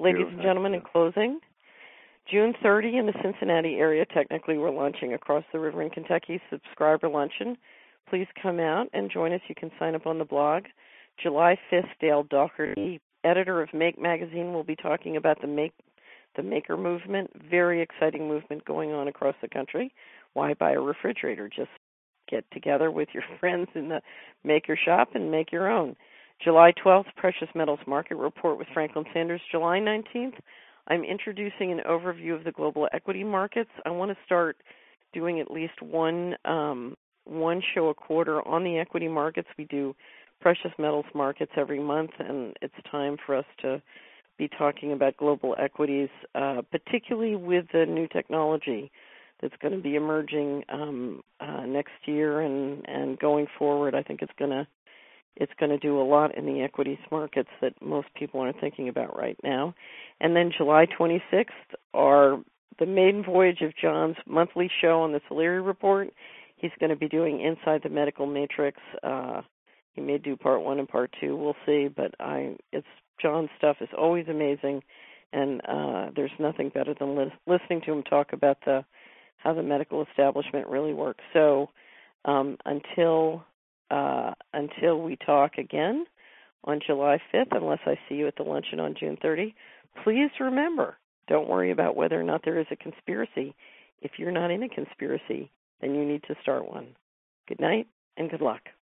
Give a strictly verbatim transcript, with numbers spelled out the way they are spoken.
ladies you. and gentlemen, in closing, June thirtieth in the Cincinnati area, technically we're launching Across the River in Kentucky subscriber luncheon. Please come out and join us. You can sign up on the blog. July fifth, Dale Doherty, editor of Make Magazine, will be talking about the Make the Maker movement. Very exciting movement going on across the country. Why buy a refrigerator? Just get together with your friends in the Maker shop and make your own. July twelfth, Precious Metals Market Report with Franklin Sanders. July nineteenth, I'm introducing an overview of the global equity markets. I want to start doing at least one um, one show a quarter on the equity markets. We do precious metals markets every month, and it's time for us to be talking about global equities, uh, particularly with the new technology that's going to be emerging um, uh, next year and, and going forward. I think it's going to it's going to do a lot in the equities markets that most people aren't thinking about right now. And then July twenty-sixth, are the maiden voyage of John's monthly show on the Solari Report. He's going to be doing Inside the Medical Matrix. Uh, he may do part one and part two. We'll see. But I, it's John's stuff is always amazing, and uh, there's nothing better than li- listening to him talk about the how the medical establishment really works. So um, until uh, until we talk again on July fifth, unless I see you at the luncheon on June thirtieth, please remember, don't worry about whether or not there is a conspiracy. If you're not in a conspiracy, then you need to start one. Good night and good luck.